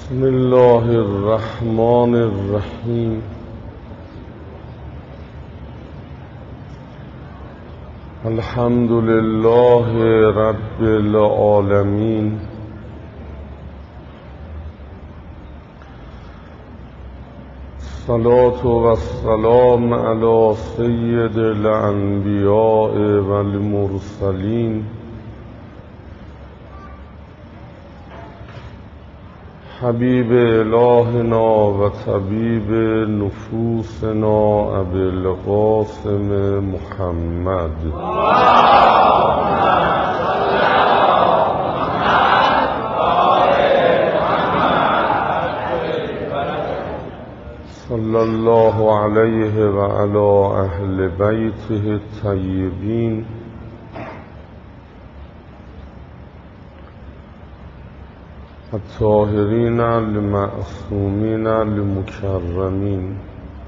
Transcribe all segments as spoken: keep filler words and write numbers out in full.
بسم الله الرحمن الرحیم. الحمد لله رب العالمین. الصلاة والسلام علی سید الانبیاء والمرسلین حبیب الهنا و طبیب نفوسنا ابی القاسم محمد صلی الله علیه و علی اهل بیته الطیبین الطاهرین المعصومین المکرمین.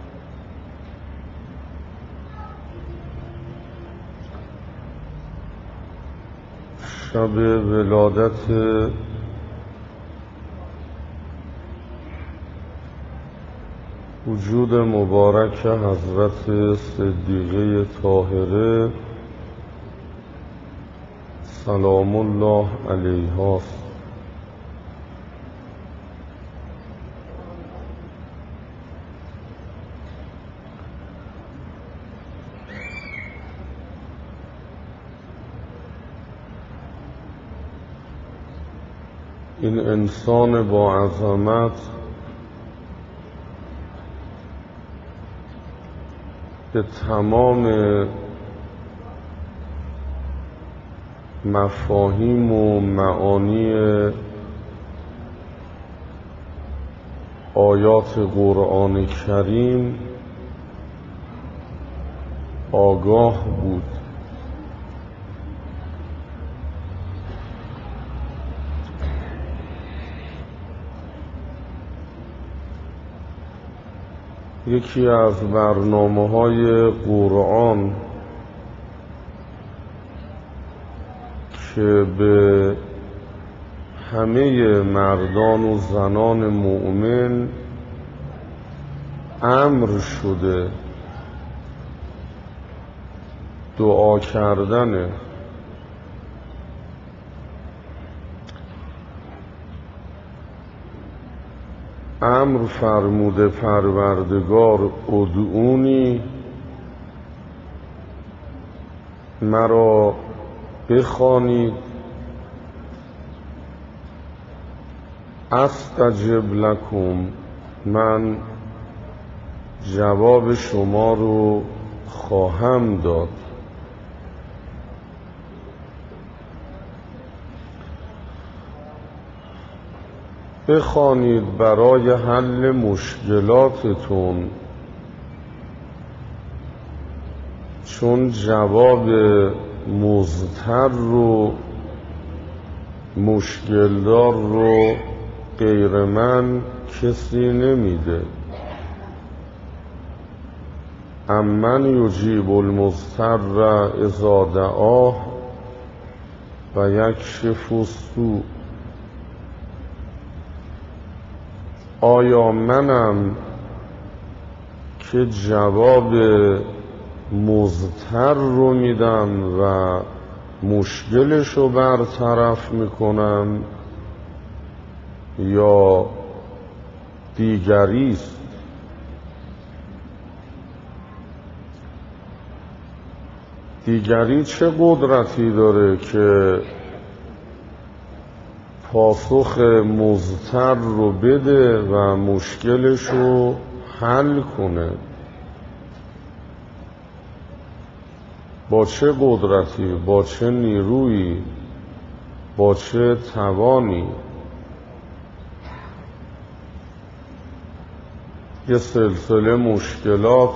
شب ولادت وجود مبارک حضرت صدیقه طاهره سلام الله علیها. این انسان با عظمت به تمام مفاهیم و معانی آیات قرآن کریم آگاه بود. یکی از برنامه‌های قرآن که به همه مردان و زنان مؤمن امر شده دعا کردنه. امر فرموده پروردگار ادعونی، مرا بخوانید، استجب لکم، من جواب شما رو خواهم داد. بخوانید برای حل مشکلاتتون، چون جواب مضطر رو مشکلدار رو غیر من کسی نمیده. امن یجیب المضطر اذا دعاه و یکشف السوء. آیا منم که جواب مضطر رو میدم و مشکلش رو برطرف میکنم یا دیگریست؟ دیگری چه قدرتی داره که پاسخ مضطر رو بده و مشکلش رو حل کنه؟ با چه قدرتی، با چه نیرویی، با چه توانی؟ یه سلسله مشکلات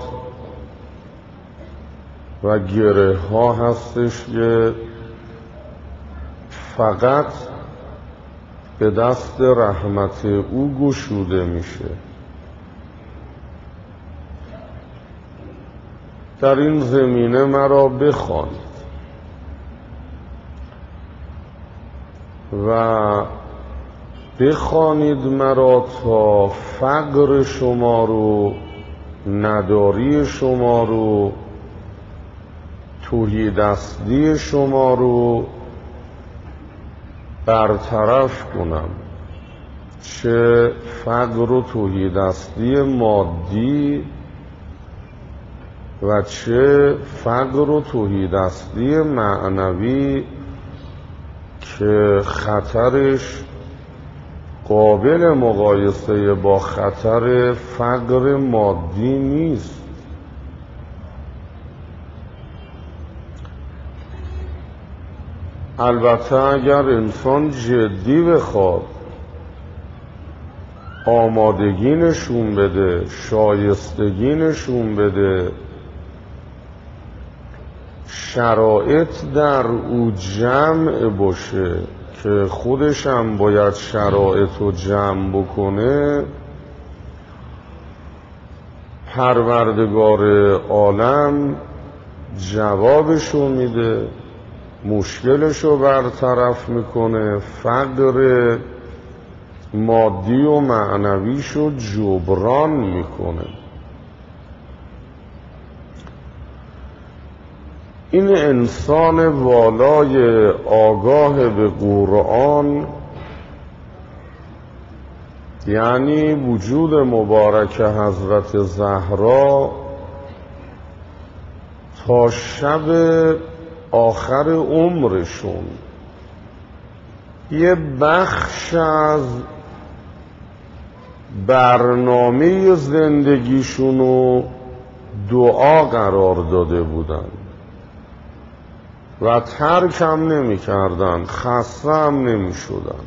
و گره ها هستش که فقط به دست رحمت او گشوده میشه. در این زمینه مرا بخوانید و بخوانید مرا تا فقر شما رو، نداری شما رو، تهیدستی شما رو برطرف کنم، چه فقر و تهیدستی مادی و چه فقر و تهیدستی معنوی که خطرش قابل مقایسه با خطر فقر مادی نیست. البته اگر انسان جدی بخواد آمادگی نشون بده، شایستگی نشون بده، شرایط در او جمع باشه که خودش هم باید شرایط رو جمع بکنه، پروردگار عالم جوابشو میده، مشکلشو برطرف میکنه، فقر مادی و معنویشو جبران میکنه. این انسان والای آگاه به قرآن، یعنی وجود مبارک حضرت زهرا، تا شب آخر عمرشون یه بخش از برنامه زندگیشونو دعا قرار داده بودن و ترک هم نمی کردن، خسته هم نمی شدن.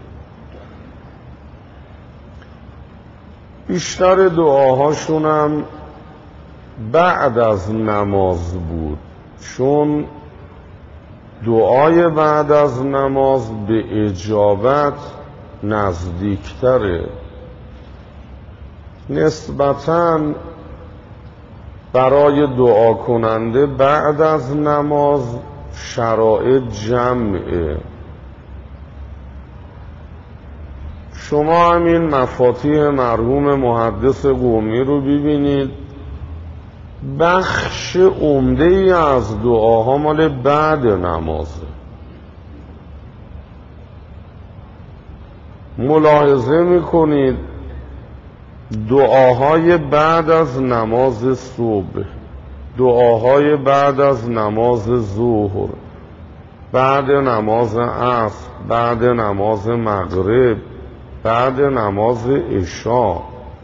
بیشتر دعاهاشون هم بعد از نماز بود، چون دعای بعد از نماز به اجابت نزدیکتره. نسبتاً برای دعا کننده بعد از نماز شرایط جمعه. شما همین مفاتیح مرحوم محدث قمی رو ببینید، بخش عمده ای از دعاها مال بعد نمازه. ملاحظه میکنید دعاهای بعد از نماز صبح، دعاهای بعد از نماز ظهر، بعد نماز عصر، بعد نماز مغرب، بعد نماز عشا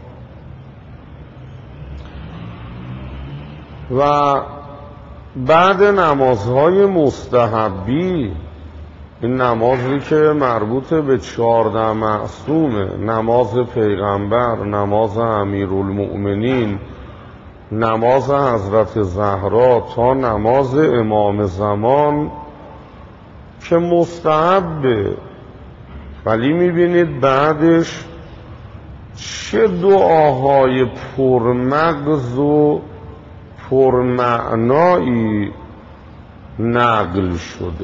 و بعد نمازهای مستحبی، این نمازی که مربوط به چهارده معصومه، نماز پیغمبر، نماز امیرالمؤمنین، نماز حضرت زهرا تا نماز امام زمان که مستحبه، ولی میبینید بعدش چه دعاهای پرمغز و پرمعنایی نقل شده.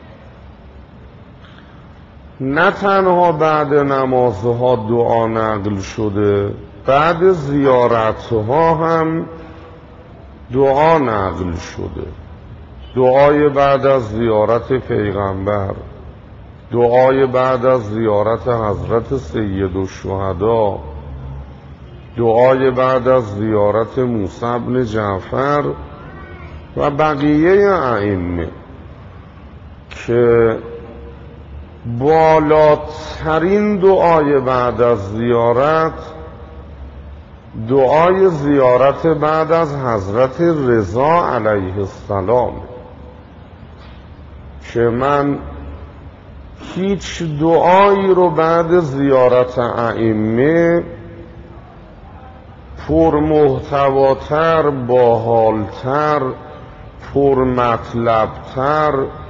نه تنها بعد نمازها دعا نقل شده، بعد زیارتها هم دعا نقل شده. دعای بعد از زیارت پیغمبر، دعای بعد از زیارت حضرت سید الشهدا، دعای بعد از زیارت موسی بن جعفر و بقیه ائمه که بالاترین دعای بعد از زیارت دعای زیارت بعد از حضرت رضا علیه السلام، که من هیچ دعایی رو بعد زیارت ائمه پرمحتواتر، باحالتر، پرمطلبتر،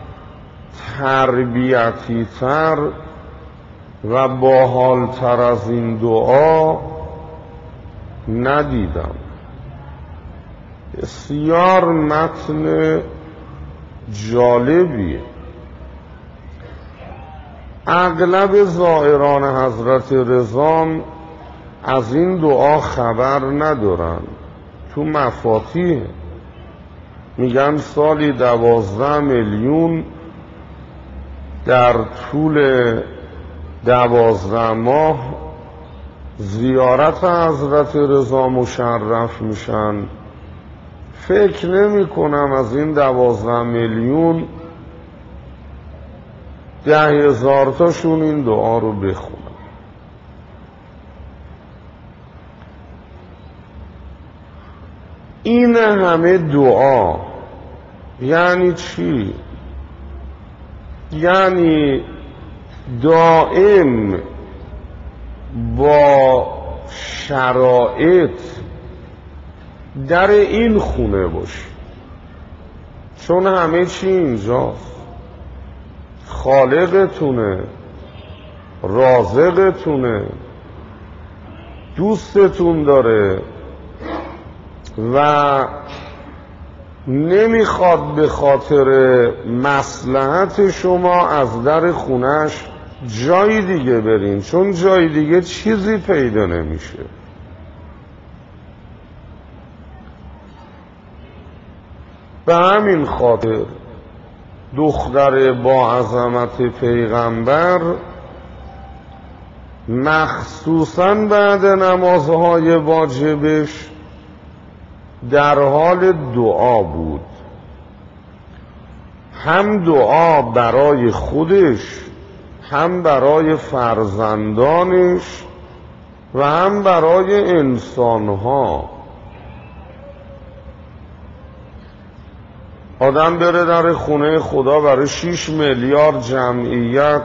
تربیتیتر و باحالتر از این دعا ندیدم. بسیار متن جالبیه. اغلب زائران حضرت رضا از این دعا خبر ندارن. تو مفاتیح میگن سالی دوازده میلیون در طول دوازده ماه زیارت حضرت رضا مشرف میشن. فکر نمی کنم از این دوازده میلیون ده هزار تاشون این دعا رو بخونن. این همه دعا یعنی چی؟ یعنی دائم با شرایط در این خونه باشی، چون همه چی اینجاست. خالقتونه، رازقتونه، دوستتون داره و نمیخواد به خاطر مصلحت شما از در خونش جای دیگه برین، چون جای دیگه چیزی پیدا نمیشه. به همین خاطر دختر با عظمت پیغمبر مخصوصاً بعد نمازهای واجبش در حال دعا بود، هم دعا برای خودش، هم برای فرزندانش و هم برای انسانها. آدم بره در خونه خدا برای شیش میلیارد جمعیت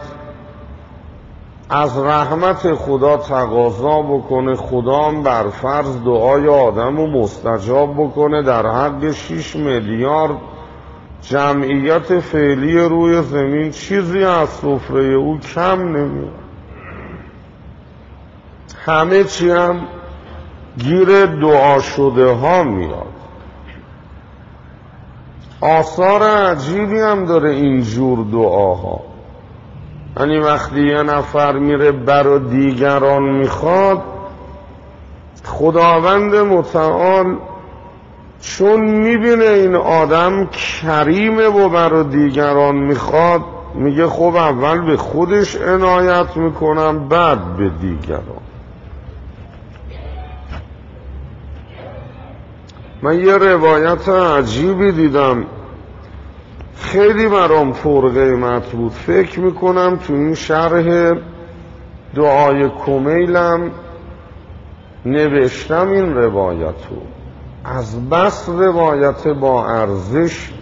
از رحمت خدا تقاضا بکنه، خدا هم بر فرض دعای آدم رو مستجاب بکنه، در حق شیش میلیارد جمعیت فعلی روی زمین چیزی از سفره او کم نمیاد. همه چی هم گیر دعا شده ها میاد. آثار عجیبی هم داره اینجور دعاها. یعنی وقتی یه نفر میره برا دیگران میخواد، خداوند متعال چون میبینه این آدم کریمه و برا دیگران میخواد، میگه خب اول به خودش عنایت میکنم بعد به دیگران. من یه روایت عجیبی دیدم، خیلی برام پر قیمت بود. فکر میکنم تو این شرح دعای کمیلم نوشتم این روایتو. از بس روایت با ارزش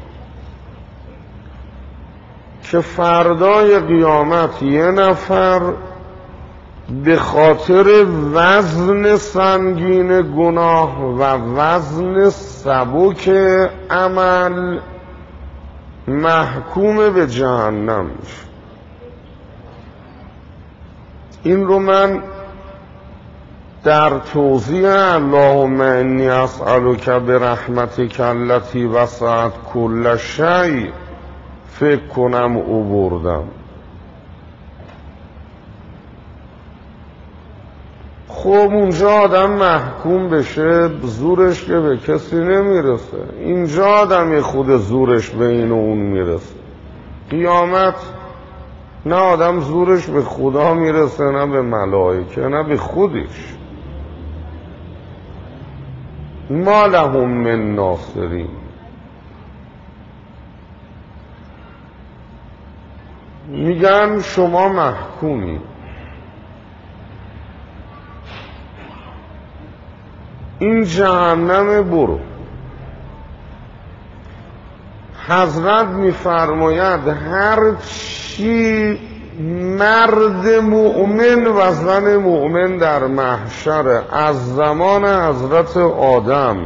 که فردای قیامت یه نفر به خاطر وزن سنگین گناه و وزن سبک عمل محکوم به جهنم میشه. این رو من در توضیح اللهم انی اسألک برحمتک التی وسعت کل شیء فکر کنم آوردم. خب اونجا آدم محکوم بشه زورش که به کسی نمیرسه، اینجا آدم خود زورش به این و اون میرسه. قیامت نه آدم زورش به خدا میرسه، نه به ملائکه، نه به خودش. ما لهم من ناصرین. میگن شما محکومی. این جهنم برو. حضرت میفرماید هر چی مرد مؤمن و زن مؤمن در محشر از زمان حضرت آدم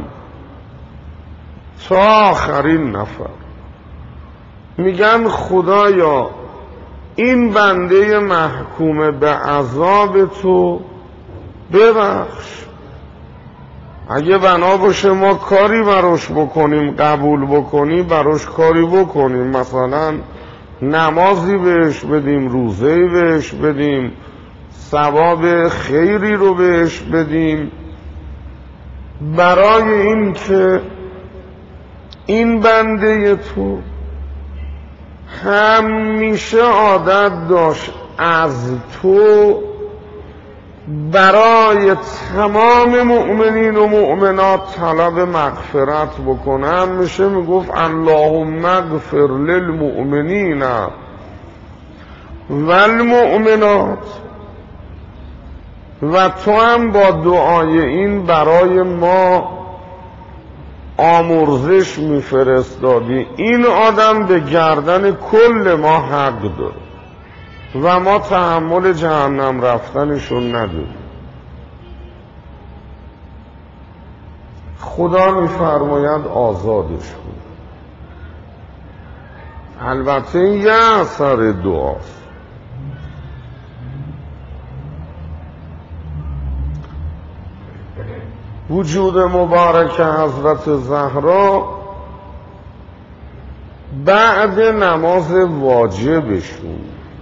تا آخرین نفر میگن خدایا این بنده محکوم به عذاب تو ببخش. اگه بنا باشه ما کاری براش بکنیم، قبول بکنیم، براش کاری بکنیم. مثلا نمازی بهش بدیم، روزه‌ای بهش بدیم، ثواب خیری رو بهش بدیم، برای این که این بنده تو همیشه عادت داشت از تو برای تمام مؤمنین و مؤمنات طلب مغفرت بکنه. همیشه میگفت اللهم اغفر للمؤمنین والمؤمنات، و تو هم با دعای این برای ما آمرزش میفرستادی. این آدم به گردن کل ما حق داره و ما تحمل جهنم رفتنشون نداریم. خدا میفرماید آزادش کن. البته یه اثر دعاست. وجود مبارک حضرت زهرا بعد نماز واجبشون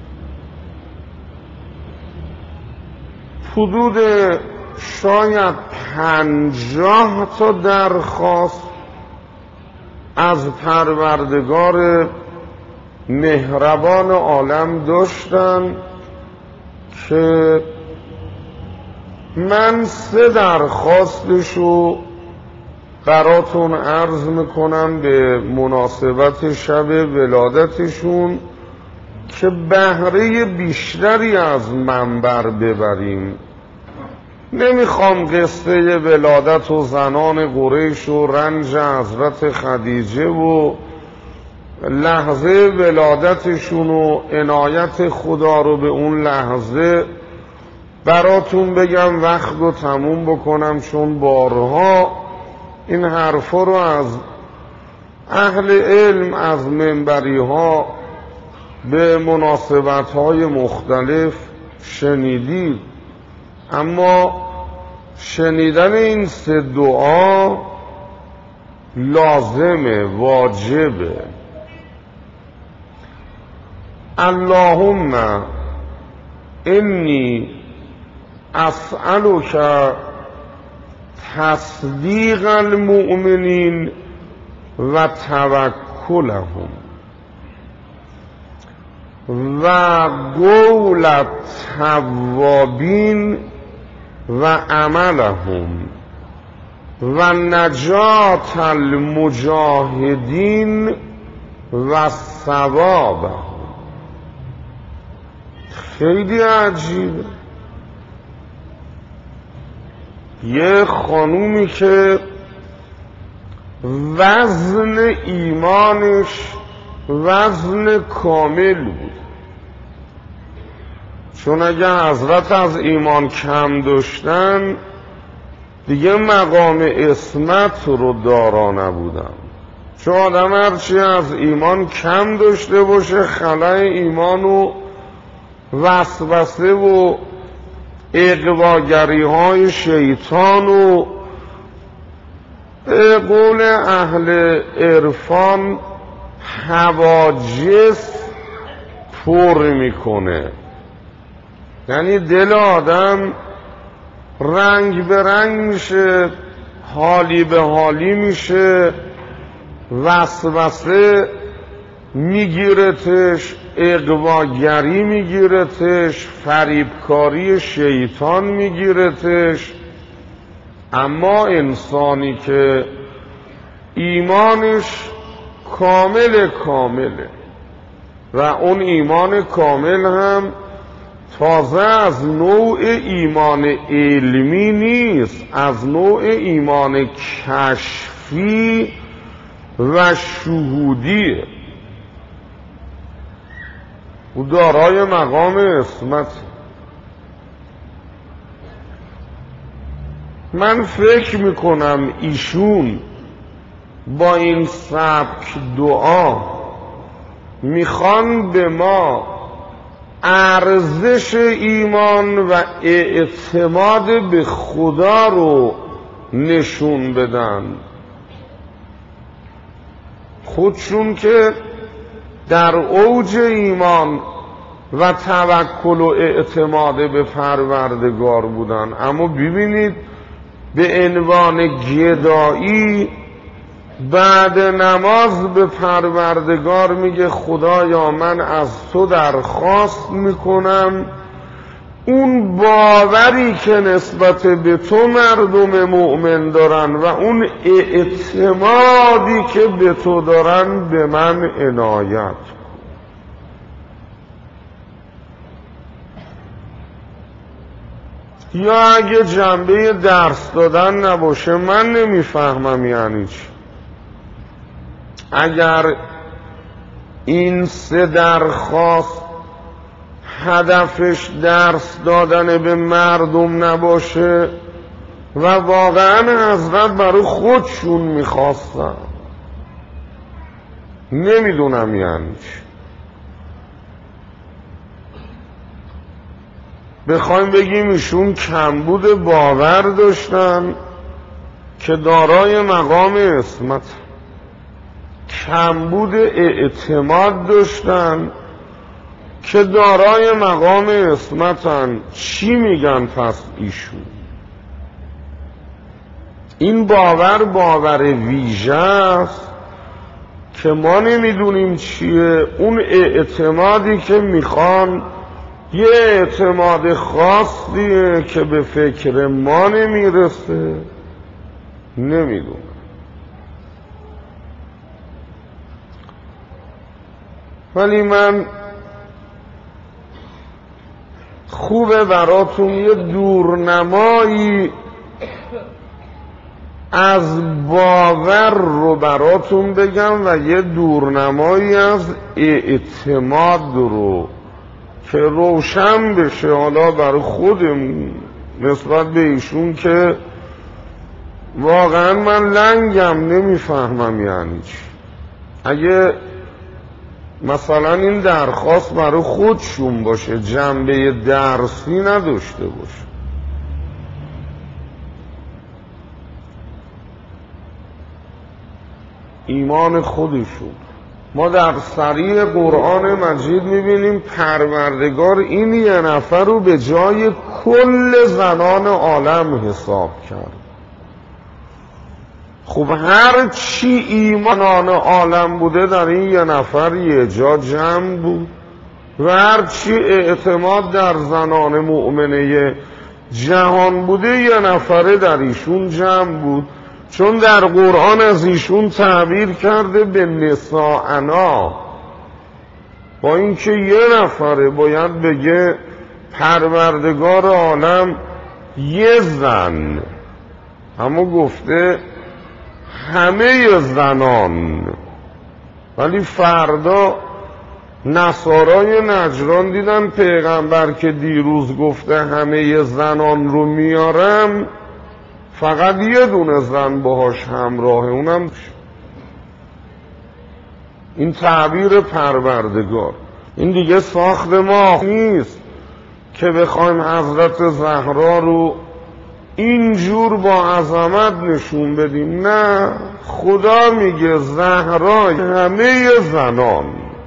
حدود شاید پنجاه تا درخواست از پروردگار مهربان عالم داشتن که من سه درخواستشو براتون عرض میکنم به مناسبت شب ولادتشون که بهره بیشتری از منبر ببریم. نمیخوام قصه ولادت و زنان قریش و رنج حضرت خدیجه و لحظه ولادتشون و عنایت خدا رو به اون لحظه براتون بگم، وقت رو تموم بکنم، چون بارها این حرفا رو از اهل علم از منبری ها به مناسبت های مختلف شنیدید. اما شنیدن این سه دعا لازمه، واجبه. اللهم انی اسألک تصدیق المؤمنین و توکلهم و قول التوابین و عملهم و نجات المجاهدین و ثوابهم. خیلی عجیبه. یه خانومی که وزن ایمانش وزن کامل بود، چون اگه حضرت از ایمان کم داشتن دیگه مقام عصمت رو دارا نبودن، چون آدم هرچی از ایمان کم داشته باشه خلای ایمان و وسوسه و اغواگری های شیطان و به قول اهل عرفان حواجز پر میکنه. یعنی دل آدم رنگ به رنگ میشه، حالی به حالی میشه، وسوسه میگیرتش، اغواگری میگیرتش، فریبکاری شیطان میگیرتش. اما انسانی که ایمانش کامل کامله و اون ایمان کامل هم تازه از نوع ایمان علمی نیست، از نوع ایمان کشفی و شهودیه، او دارای مقام عصمت. من فکر میکنم ایشون با این سبک دعا میخوان به ما ارزش ایمان و اعتماد به خدا رو نشون بدن. خودشون که در اوج ایمان و توکل و اعتماد به پروردگار بودن، اما ببینید به عنوان گدایی بعد نماز به پروردگار میگه خدایا من از تو درخواست میکنم اون باوری که نسبت به تو مردم مؤمن دارن و اون اعتمادی که به تو دارن به من عنایت کن. یا اگه جنبه درس دادن نباشه من نمیفهمم یعنی چی. اگر این سه درخواست هدفش درس دادن به مردم نباشه و واقعا حضرت برای خودشون میخواستن، نمیدونم یعنی چی. بخوایم بگیم ایشون کمبود باور داشتن که دارای مقام عصمت، کمبود اعتماد داشتن که دارای مقام عصمتن، چی میگن پس ایشون؟ این باور باور ویژه است که ما نمیدونیم چیه. اون اعتمادی که میخوان یه اعتماد خاصیه که به فکر ما نمیرسه، نمیدونم. ولی من خوبه براتون یه دورنمایی از باور رو براتون بگم و یه دورنمایی از اعتماد رو که روشن بشه حالا برای خودم نسبت به ایشون که واقعا من لنگم نمیفهمم یعنی چی. اگه مثلا این درخواست برای خودشون باشه، جنبه درسی نداشته باشه، ایمان خودشون. ما در صریح قرآن مجید میبینیم پروردگار این یه نفر رو به جای کل زنان عالم حساب کرد. خب هر چی ایمانان عالم بوده در این یه نفر یه جا جمع بود و هر چی اعتماد در زنان مؤمنه جهان بوده یه نفره در ایشون جمع بود، چون در قرآن از ایشون تعبیر کرده به نساءنا، با اینکه یه نفره باید بگه پروردگار عالم یه زن، اما گفته همه زنان. ولی فردا نصارای نجران دیدن پیغمبر که دیروز گفته همه زنان رو میارم، فقط یه دونه زن باهاش همراهه، اونم این تعبیر پروردگار. این دیگه ساخت ما نیست که بخوایم حضرت زهرا رو اینجور با عظمت نشون بدیم، نه، خدا میگه زهرا همه زنان.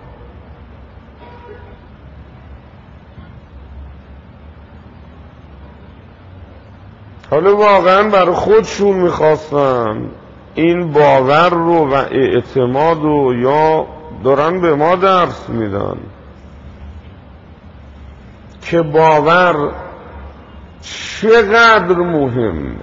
حالا واقعا برای خودشون میخواستن این باور رو و اعتماد رو، یا دارن به ما درس میدن که باور چقدر مهمه،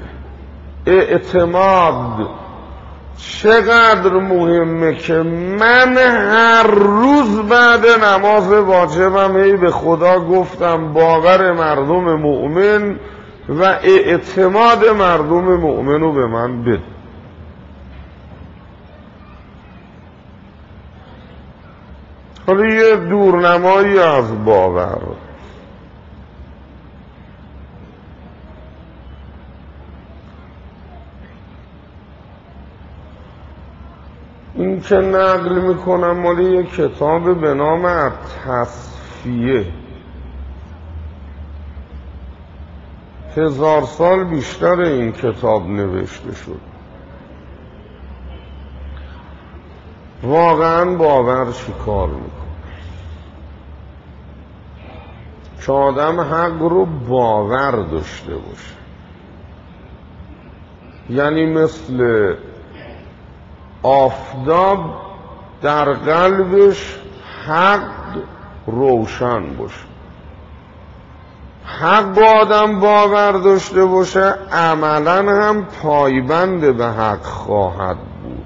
اعتماد چقدر مهمه که من هر روز بعد نماز واجبم هی به خدا گفتم باور مردم مؤمن و اعتماد مردم مؤمن رو به من بده. حالا یه دورنمایی از باور. این که نقل میکنم مالی یه کتاب به نام التصفیه، هزار سال بیشتر این کتاب نوشته شد. واقعا باور چی کار میکنه؟ که آدم حق رو باور داشته باشه، یعنی مثل آفتاب در قلبش حق روشن باشه. حق با آدم باور داشته باشه، عملا هم پایبند به حق خواهد بود.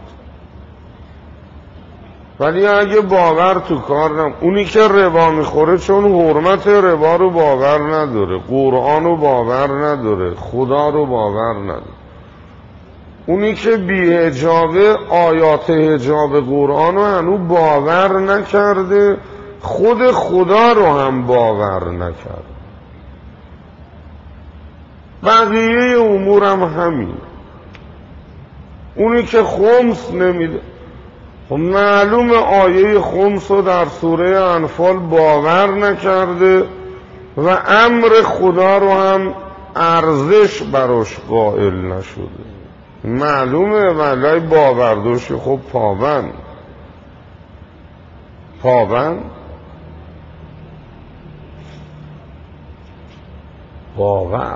ولی اگه باور تو کار نم، اونی که ربا میخوره چون حرمت ربا رو باور نداره، قرآن رو باور نداره، خدا رو باور نداره. اونی که بی حجابه آیات حجاب قرآن رو هنوز باور نکرده، خود خدا رو هم باور نکرده. بقیه امور هم همین. اونی که خمس نمیده، خب معلوم آیه خمس رو در سوره انفال باور نکرده و امر خدا رو هم ارزش براش قائل نشده. معلومه ولای باور داشته، خب پابند پابند باور.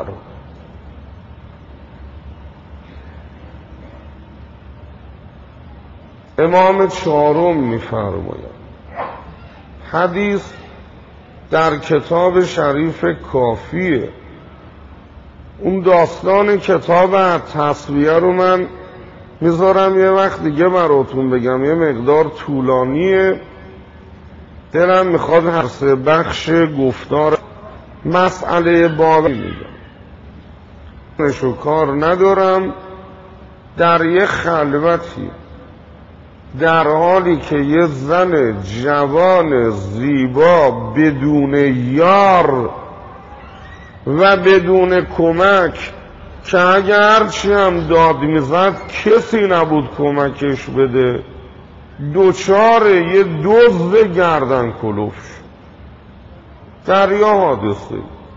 امام چهارم می‌فرماید، حدیث در کتاب شریف کافیه. اون داستان کتاب تصویه رو من میذارم یه وقت دیگه براتون بگم، یه مقدار طولانیه، دلم میخواد هر سه بخش گفتار مسئله باور میگم، نشو کار ندارم. در یه خلوتی در حالی که یه زن جوان زیبا بدون یار و بدون کمک، که اگر چی هم داد میزد کسی نبود کمکش بده، دوچار یه دزد گردن کلوف شد در یه حادثه.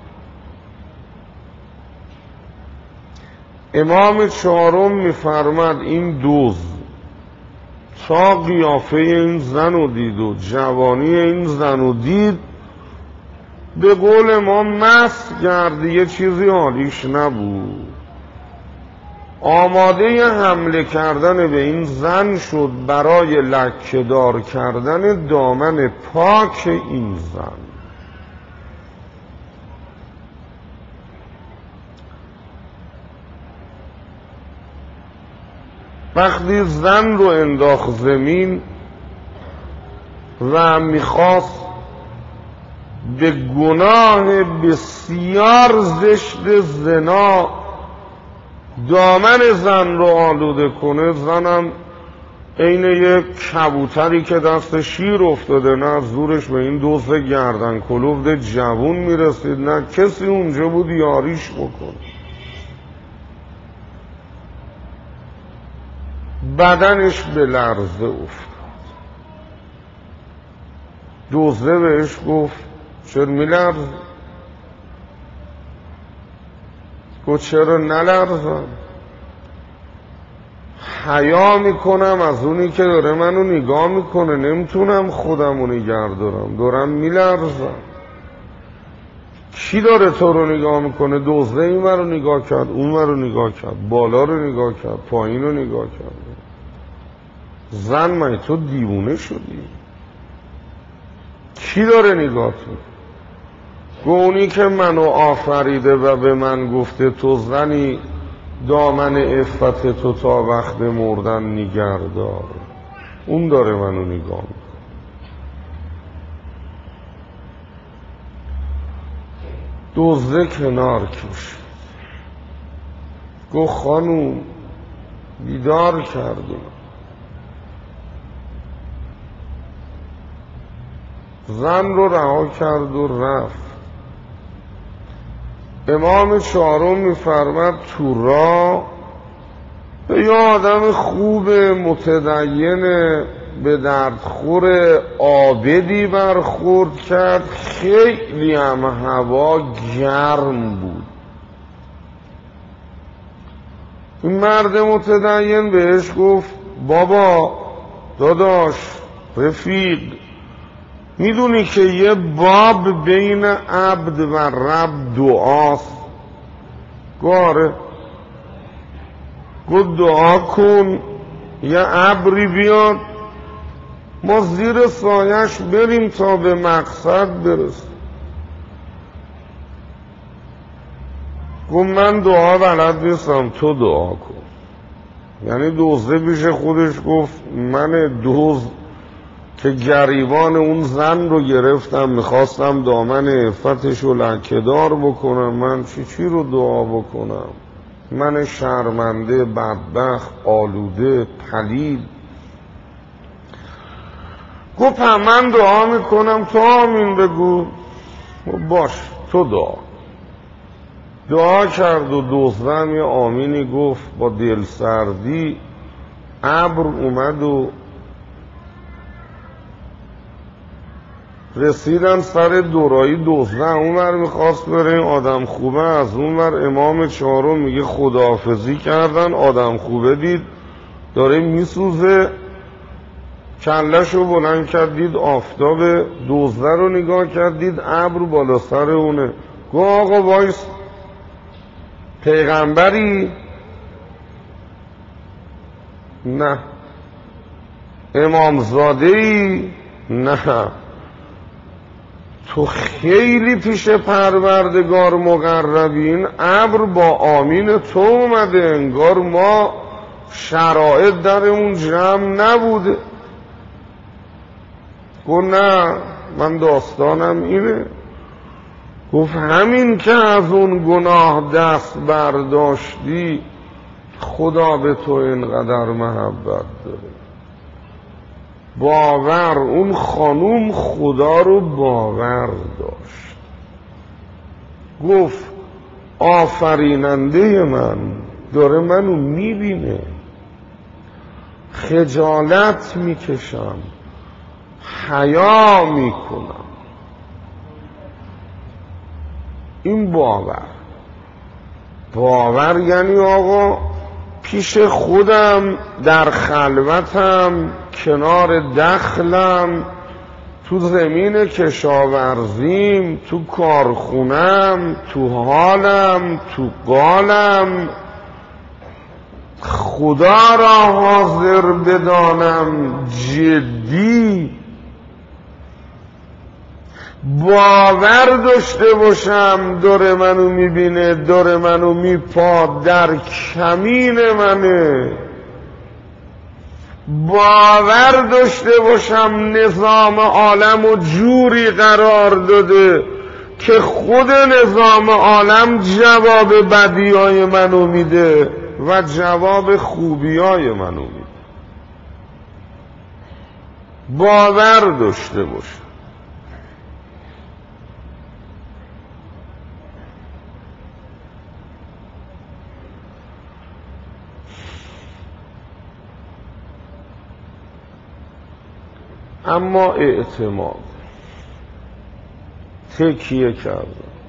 امام چهارم میفرماد این دزد تا قیافه این زن رو دید و جوانی این زن رو دید، به قول ما مست گرد، یه چیزی حالیش نبود، آماده حمله کردن به این زن شد برای لکه‌دار کردن دامن پاک این زن. وقتی زن رو انداخت زمین و میخواست به گناه بسیار زشت زنا دامن زن رو آلوده کنه، زنم عین یک کبوتری که دست شیر افتاده، نه زورش به این دزد گردن کلفت جوون میرسید، نه کسی اونجا بود یاریش بکنه. بدنش به لرزه افتاد. دزده بهش گفت چرا میلرز؟ گفت چرا نلرزم؟ حیا میکنم از اونی که داره منو نگاه میکنه، نمیتونم خودمو نگه دارم، دارم میلرزم. کی داره تو رو نگاه میکنه؟ دزده این رو نگاه کرد، اون رو نگاه کرد، بالا رو نگاه کرد، پایین رو نگاه کرد. زن من تو دیوونه شدی؟ کی داره نگاه تو؟ گونی که منو آفریده و به من گفته تو زنی دامن عفت تو تا وقت مردن نگهدار، اون داره منو نگاه میکنه. دزده کنار کشید، گفت خانوم بیدار کردیم. زن رو رها کرد و رفت. امام چهارم میفرماد تو راه به یه آدم خوب متدین به دردخور عابدی برخورد کرد، خیلی هم هوا گرم بود. این مرد متدین بهش گفت بابا داداش رفیق، میدونی که یه باب بین عبد و رب دعاست؟ گاره گفت دعا کن یه ابری بیاد ما زیر سایش بریم تا به مقصد برسیم. گفت من دعا بلد نیستم، تو دعا کن. یعنی دزده پیش خودش گفت من دزد که گریبان اون زن رو گرفتم میخواستم دامن عفتش رو لکه‌دار بکنم، من چی چی رو دعا بکنم؟ من شرمنده، بدبخت، آلوده، پلید. گفت من دعا میکنم تو آمین بگو. باش تو دعا. دعا کرد و دزدم یه آمینی گفت با دل سردی. ابر اومد و رسیدن سر دورایی دزده اونور میخواست بره، این آدم خوبه از اونور امام چهارم میگه خداحافظی کردن. آدم خوبه دید داره میسوزه، کله‌شو بلند کرد دید آفتاب، دزده رو نگاه کرد دید ابر بالا سر اونه. گفت آقا وایس، پیغمبری؟ نه. امامزاده‌ای؟ نه. تو خیلی پیش پروردگار مقربین، ابر با آمین تو اومده، انگار ما شرایط در اون جمع نبوده. گفت نه من داستانم اینه. گفت همین که از اون گناه دست برداشتی خدا به تو اینقدر محبت داره. باور، اون خانوم خدا رو باور داشت. گفت آفریننده من داره منو میبینه، خجالت میکشم، حیا میکنم. این باور. باور یعنی آقا پیش خودم در خلوتم کنار دخلم تو زمین کشاورزیم تو کارخونم تو حالم تو قالم خدا را حاضر بدانم جدی. باور داشته باشم دور منو میبینه، دور منو میپاد، در کمین منه. باور داشته باشم نظام عالم و جوری قرار داده که خود نظام عالم جواب بدیای منو میده و جواب خوبیای منو میده. باور داشته باشم. اما اعتماد، تکیه کردن،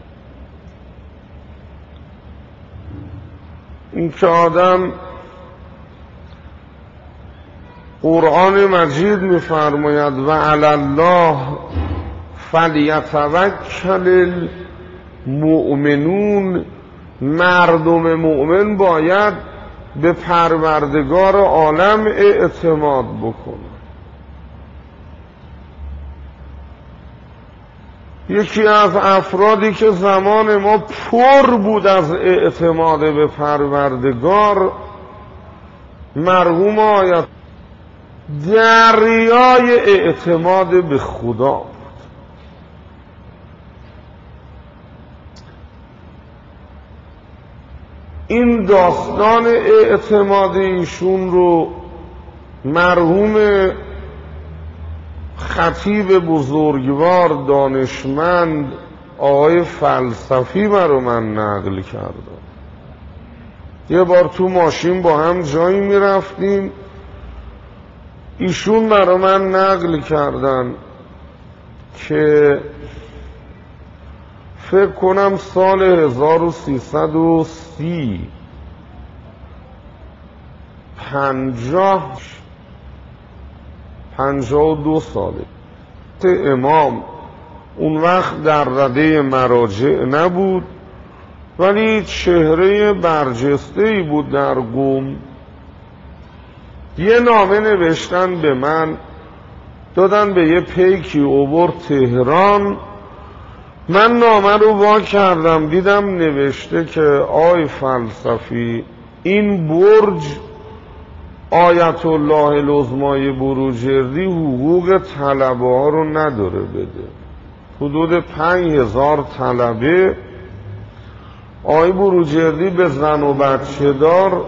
این که آدم قرآن مجید می‌فرماید و علی الله فلیتوکل المؤمنون، مردم مؤمن باید به پروردگار عالم اعتماد بکنه. یکی از افرادی که زمان ما پر بود از اعتماد به پروردگار مرحوم آیت دریای اعتماد به خدا بود. این داستان اعتماد ایشون رو مرحوم خطیب بزرگوار دانشمند آقای فلسفی برا من نقل کردن. یه بار تو ماشین با هم جایی می رفتیم، ایشون برا من نقل کردن که فکر کنم سال هزار و سیصد و سی پنجاه پنجاه و دو ساله. امام اون وقت در رده مراجع نبود، ولی چهره برجسته‌ای بود در قوم. یه نامه نوشتن به من، دادن به یه پیکی اوورد تهران. من نامه رو وا کردم، دیدم نوشته که آی فلسفی، این برج آیت الله العظمای بروجردی حقوق طلبه ها رو نداره بده. حدود پنج هزار طلبه آی بروجردی به زن و بچه دار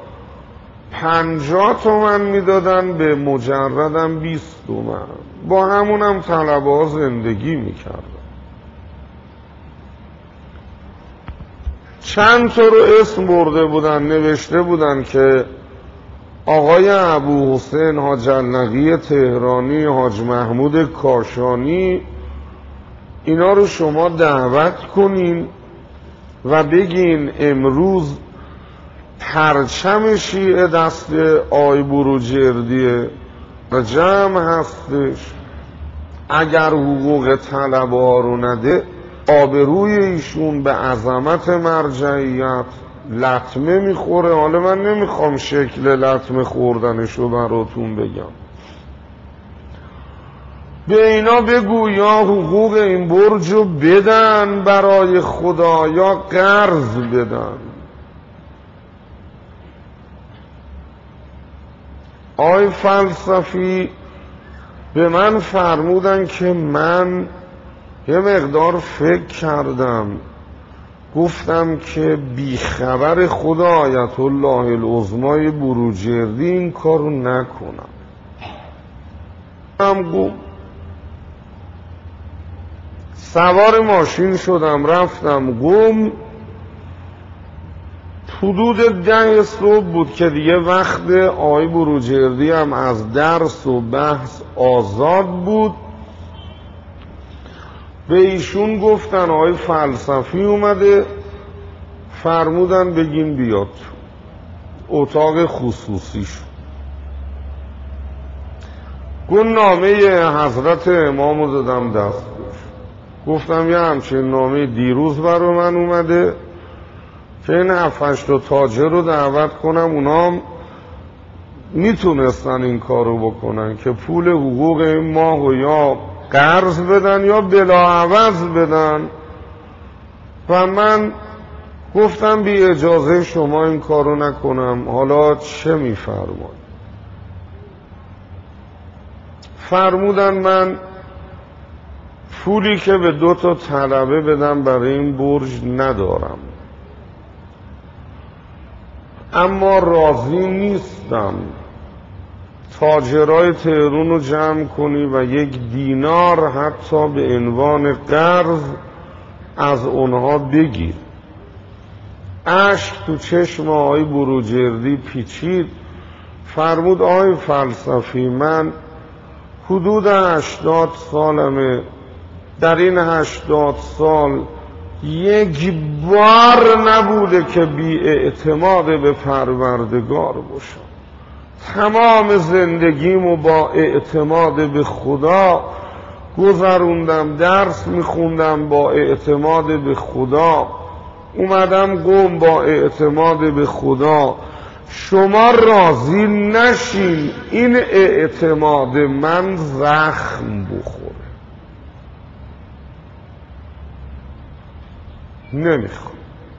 پنجاه تومن میدادن، به مجردم بیست تومن. با همونم طلبه ها زندگی میکردن. چند تا رو اسم برده بودن، نوشته بودن که آقای ابو حسین حاج النقی تهرانی، حاج محمود کاشانی، اینا رو شما دعوت کنین و بگین امروز پرچم شیعه دست آی بروجردی جمع هستش، اگر حقوق طلبه ها رو نده آبروی ایشون به عظمت مرجعیت لطمه میخوره. حالا من نمیخوام شکل لطمه خوردنشو براتون بگم. به اینا بگو یا حقوق این برجو بدن برای خدا یا قرض بدن. آی فلسفی به من فرمودن که من یه مقدار فکر کردم، گفتم که بیخبر خدا آیت الله العظمای بروجردی این کارو نکنم. هم گفت سوار ماشین شدم رفتم قم. حدود ده صبح بود که دیگه وقت آقای بروجردی هم از درس و بحث آزاد بود. به ایشون گفتن آقای فلسفی اومده، فرمودن بگین بیاد اتاق خصوصیش. گفت نامه حضرت امامو دادم دستش. گفتم یه همچین نامه دیروز برای من اومده که این هفتش تا تاجر رو دعوت کنم، اونام میتونستن این کارو بکنن که پول حقوق این ماه و یا قرض بدن یا بلاعوض بدن. و من گفتم بی اجازه شما این کارو نکنم، حالا چه میفرماید؟ فرمودن من پولی که به دو تا طلبه بدم برای این برج ندارم، اما راضی نیستم تاجرای تهرون رو جمع کنی و یک دینار حتی به عنوان قرض از اونها بگیر. اشک تو چشم آقای بروجردی پیچید. فرمود آقای فلسفی، من حدود هشتاد سالمه، در این هشتاد سال یک بار نبوده که بی اعتماد به پروردگار باشم. تمام زندگیمو با اعتماد به خدا گذروندم، درس میخوندم با اعتماد به خدا، اومدم قم با اعتماد به خدا. شما راضی نشین این اعتماد من زخم بخوره. نمیخوام.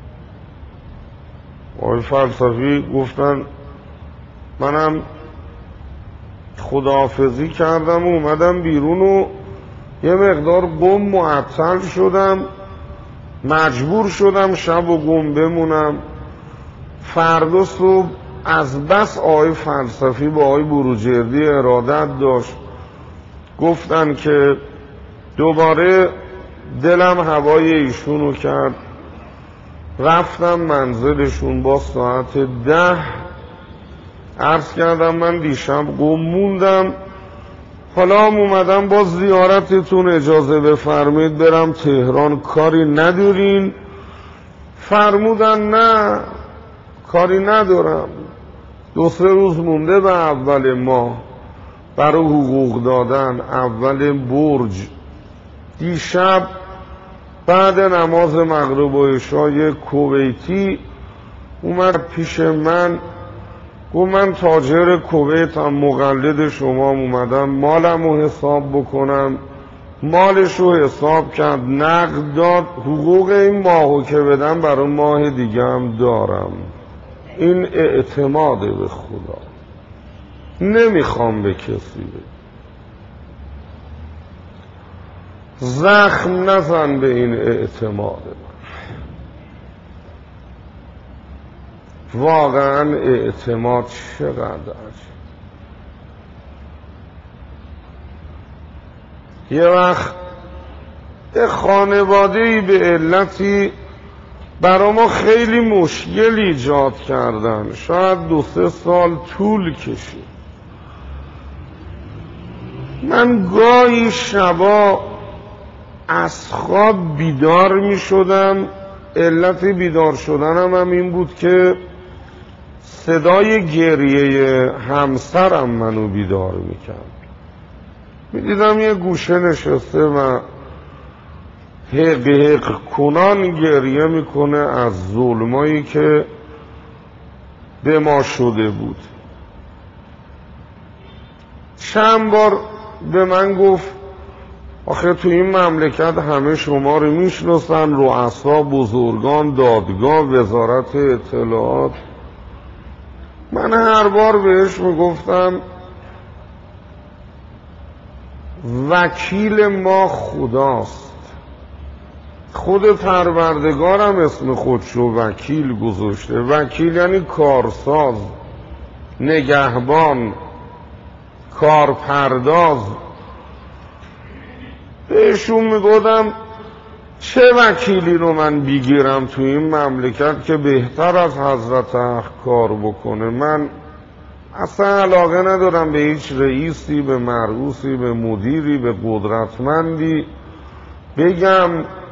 آقای فلسفی گفتن منم خداحافظی کردم و اومدم بیرون و یه مقدار قم معطل شدم، مجبور شدم شب و قم بمونم. فردا صبح از بس آقای فلسفی با آقای بروجردی ارادت داشت، گفتن که دوباره دلم هوای ایشونو کرد. رفتم منزلشون با ساعت ده. عرض کردم من دیشب قم موندم، حالا هم اومدم با زیارتتون اجازه بفرمید برم تهران، کاری ندارین؟ فرمودن نه کاری ندارم، دو سه روز مونده به اول ماه. برای حقوق دادن اول برج. دیشب بعد نماز مغرب و عشای کویتی اومد پیش من، گفت من تاجر کویتم، مقلد شما، اومدم مالم رو حساب بکنم. مالش رو حساب کرد، نقد داد، حقوق این ماهو که بدم برای ماه دیگه هم دارم. این اعتماده به خدا، نمیخوام به کسی بگم. زخم نزن به این اعتماد من. واقعا اعتماد چقدر یه وقت یه خانواده‌ای به علتی برای ما خیلی مشکل ایجاد کردن، شاید دو سه سال طول کشید. من گاهی شبا از خواب بیدار می شدم. علت بیدار شدنم هم این بود که صدای گریه همسرم منو بیدار می کرد. می دیدم یه گوشه نشسته و حق حق کنان گریه میکنه از ظلمایی که به ما شده بود. چند بار به من گفت آخه تو این مملکت همه شما رو میشناسن، رؤسا، بزرگان، دادگاه، وزارت اطلاعات. من هر بار بهش میگفتم وکیل ما خداست. خود پروردگارم اسم خودشو وکیل گذاشته. وکیل یعنی کارساز، نگهبان، کارپرداز. بهشون میگفتم چه وکیلی رو من بگیرم تو این مملکت که بهتر از حضرت حق کار بکنه. من اصلا علاقه ندارم به هیچ رئیسی، به مرئوسی، به مدیری، به قدرتمندی بگم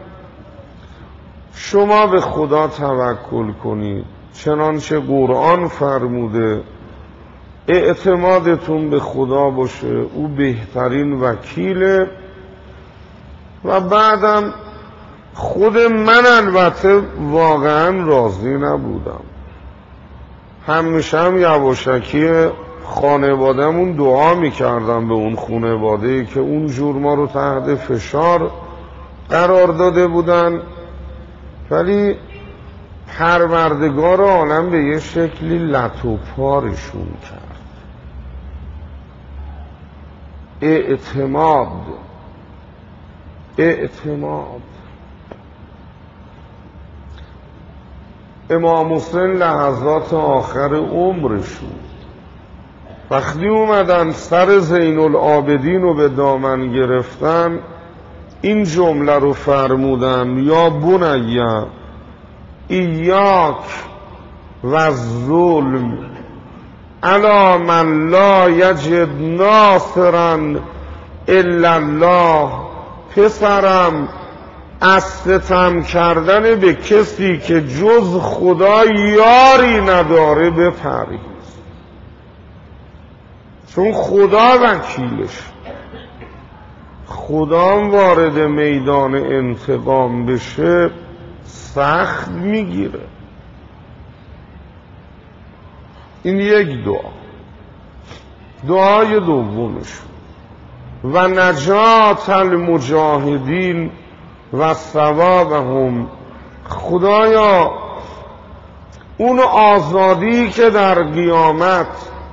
شما به خدا توکل کنید، چنانچه قرآن فرموده اعتمادتون به خدا باشه، او بهترین وکیله. و بعدم خود من البته واقعا راضی نبودم. همیشه هم یواشکی خانوادهمون دعا میکردم به اون خانواده‌ای که اون جور ما رو تحت فشار قرار داده بودن، ولی پروردگار عالم به یه شکلی لط و پارشون کرد. اعتماد اعتماد امام حسین لحظات آخر عمرشون وقتی اومدن سر زین العابدین رو به دامن گرفتن، این جمله رو فرمودن یا بنیه ایاک و ظلم علی من لا یجد ناصرا الا الله. پسرم از ستم کردن به کسی که جز خدا یاری نداره بپرهیز، چون خدا وکیلش. خدا وارد میدان انتقام بشه سخت میگیره. این یک دعا. دعای دومش و نجات المجاهدین و ثوابهم. خدایا اون آزادی که در قیامت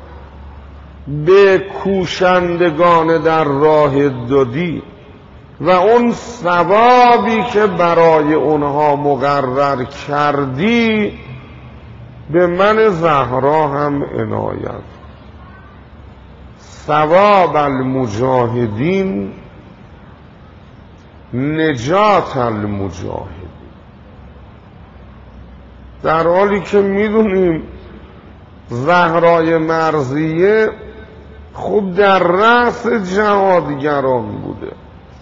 به کوشندگان در راه دادی و اون ثوابی که برای اونها مقرر کردی به من زهرا هم عنایت. ثواب المجاهدین نجات المجاهدین. در حالی که میدونیم زهرای مرضیه خب در رأس جهادگران بوده،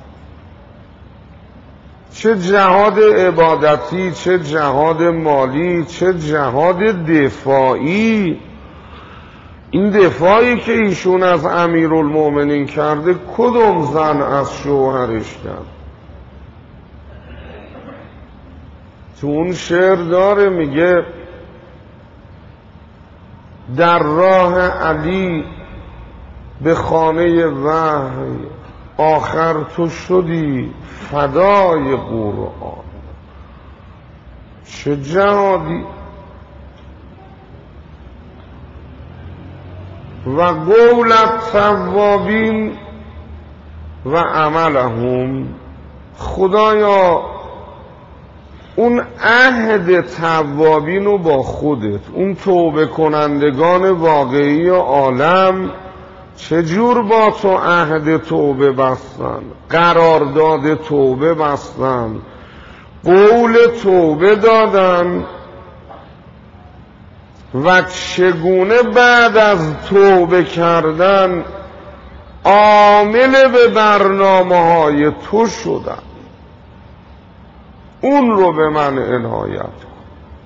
چه جهاد عبادتی، چه جهاد مالی، چه جهاد دفاعی. این دفاعی که ایشون از امیرالمومنین کرده کدوم زن از شوهرش کرد؟ تو اون شعر داره میگه در راه علی به خانه وحی آخر تو شدی فدای قرآن. چه جهادی! و قول التوابین و عملهم. خدایا اون عهد توابین رو با خودت، اون توبه کنندگان واقعی عالم چجور با تو عهد توبه بستن، قرارداد توبه بستن، قول توبه دادن و چگونه بعد از توبه کردن عامل به برنامه های تو شدن. اون رو به من عنایت کن.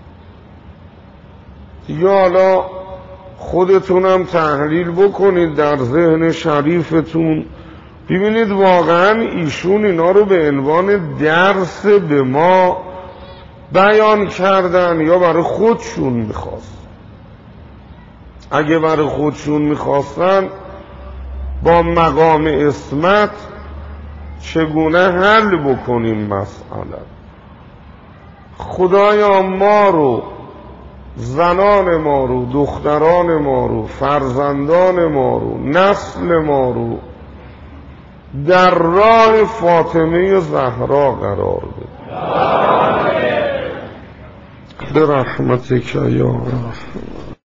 دیگه حالا خودتونم تحلیل بکنید در ذهن شریفتون، ببینید واقعا ایشون اینا رو به عنوان درس به ما بیان کردن یا برای خودشون میخواست. اگه برای خودشون میخواستن با مقام عصمت چگونه حل بکنیم مسئله. خدایا ما رو، زنان ما رو، دختران ما رو، فرزندان ما رو، نسل ما رو در راه فاطمه زهرا قرار بده به رحمتک یا رحمت.